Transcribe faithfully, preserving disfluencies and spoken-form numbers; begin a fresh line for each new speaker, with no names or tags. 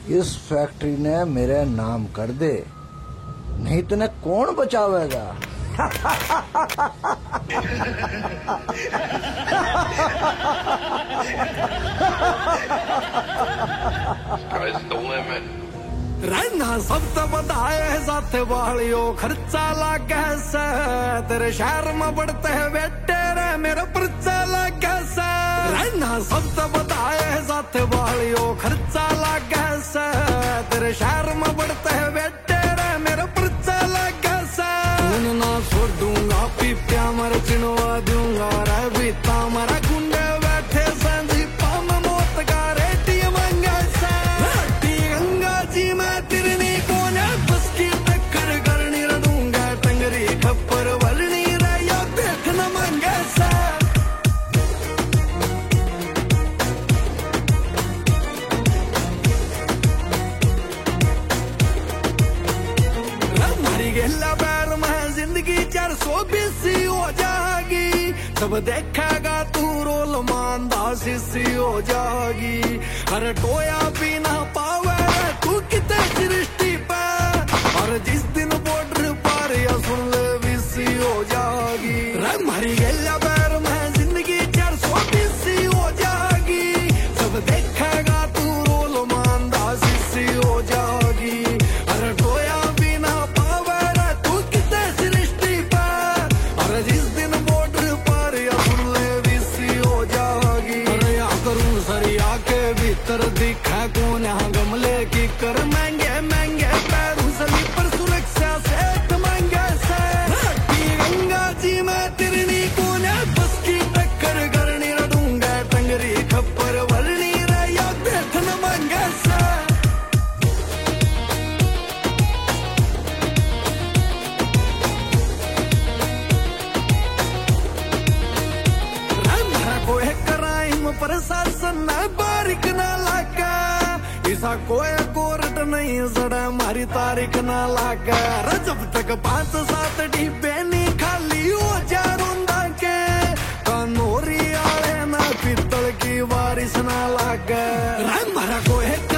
इस फैक्ट्री ने मेरे नाम कर दे, नहीं तो कौन बचावेगा?
रहना सब तो बताए साथ वालियो खर्चा लागे से, तेरे शहर में बढ़ते है बेटे रे मेरा पर्चा लागे से। रहना सब तो बताए साथ वालियो खर्चा लागे से, तेरे शहर में बढ़ते है बेटे रे मेरा पर्चा लागे से। सुनना छोड़ दूंगा पीपिया मर चिनवा दूंगा रे बीता मरा गुंडे बैठे संजी पाम मौत का रेटी मंगा से। रेटी गंगा जी मैं तिरनी कोने बस की टक्कर करनी रहूंगा, टंगरी खप्पर वलनी रे यो देख न मंगे से। मरी गेला पैर में जिंदगी चार सौ बीसी हो जाएगी, सब देखेगा तू रोल मानदा सी हो जाएगी। हर टोया भी ना पावे तू कितने सृष्टि पे, और जिस दिन बॉर्डर पार या सुन ले बीसी हो जाएगी। मरी गेला पैर में जिंदगी चार सौ बीसी हो जाएगी, सब देखेगा तू रोल मानदा सी हो जाएगी। हर टोया भी ना पावे तू कितने सृष्टि पे, और जिस दिन बॉर्डर पार या सुन ले बीसी हो जाएगी। अरे या करूं सरिया के भीतर दिखा कौन यहाँ गमले की कर महंगे महंगे पैरों स्लीपर सुरक्षा सेठ महंगे से। गंगा जी मैं तिरनी कोने बस की टक्कर करनी रहूंगा, टंगरी खप्पर वरनी रे या देख न महंगे से। कोई क्राइम प्रशासन न बारिक न लगा, ऐसा कोई कोर्ट नहीं सड़ा मारी तारीख न लगा। जब तक पांच सात डिब्बे नहीं खाली हो जा रोंदा के, कानोरी आले ना पित्तल की बारिश न लगा। मारा कोई